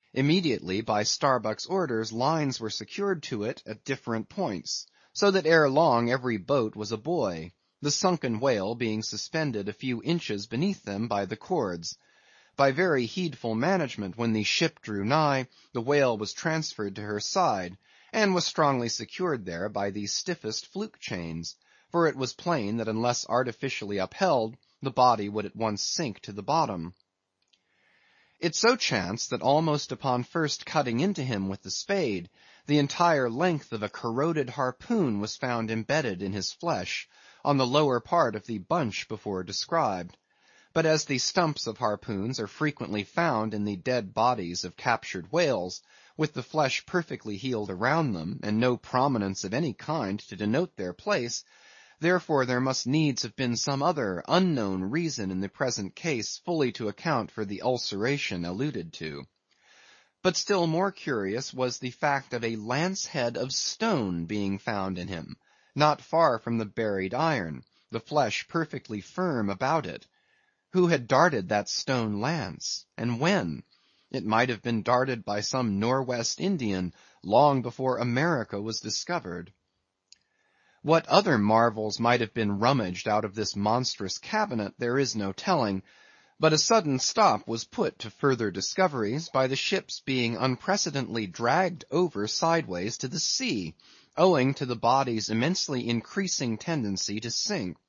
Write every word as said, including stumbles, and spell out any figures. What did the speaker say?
Immediately, by Starbuck's orders, lines were secured to it at different points, so that ere long every boat was a buoy, the sunken whale being suspended a few inches beneath them by the cords. By very heedful management, when the ship drew nigh, the whale was transferred to her side, and was strongly secured there by the stiffest fluke chains; for it was plain that unless artificially upheld, the body would at once sink to the bottom. It so chanced that almost upon first cutting into him with the spade, the entire length of a corroded harpoon was found embedded in his flesh, on the lower part of the bunch before described. But as the stumps of harpoons are frequently found in the dead bodies of captured whales, with the flesh perfectly healed around them, and no prominence of any kind to denote their place, therefore there must needs have been some other unknown reason in the present case fully to account for the ulceration alluded to. But still more curious was the fact of a lance head of stone being found in him, not far from the buried iron, the flesh perfectly firm about it. Who had darted that stone lance, and when? It might have been darted by some Nor' West Indian, long before America was discovered. What other marvels might have been rummaged out of this monstrous cabinet, there is no telling; but a sudden stop was put to further discoveries by the ship's being unprecedentedly dragged over sideways to the sea, owing to the body's immensely increasing tendency to sink.